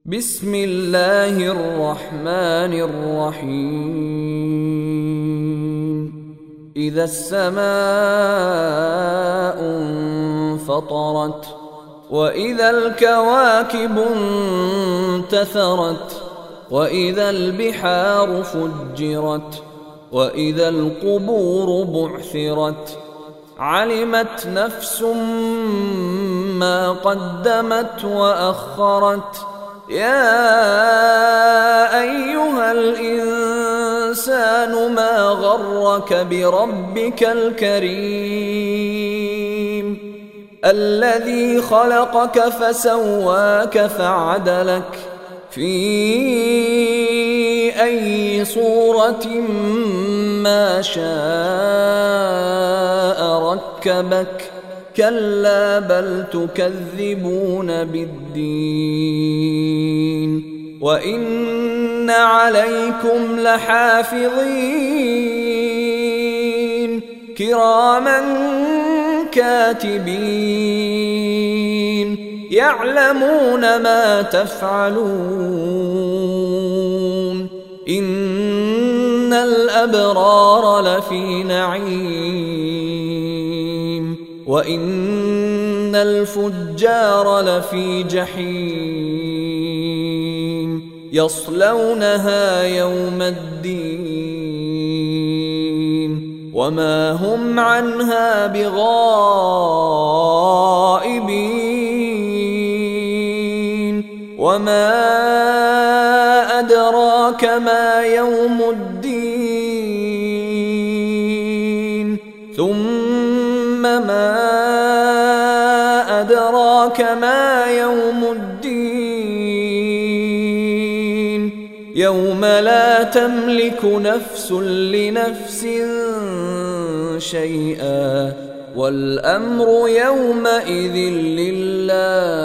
بسم الله الرحمن الرحيم. إذا السماء انفطرت وإذا الكواكب انتثرت وإذا البحار فجرت وإذا القبور بعثرت علمت نفس ما قدمت وأخرت. يا أيها الإنسان ما غرك بربك الكريم الذي خلقك فسواك فعدلك في أي صورة ما شاء ركبك. كلا بل تكذبون بالدين وإن عليكم لحافظين كراما كاتبين يعلمون ما تفعلون. إن الأبرار لفي نعيم وإن الفجار لفي جحيم يصلونها يوم الدين وما هم عنها بغائبين. وما أدراك ما يوم الدين ثم ما أدراك ما يوم الدين يوم لا تملك نفس لنفس شيئا والأمر يومئذ لله.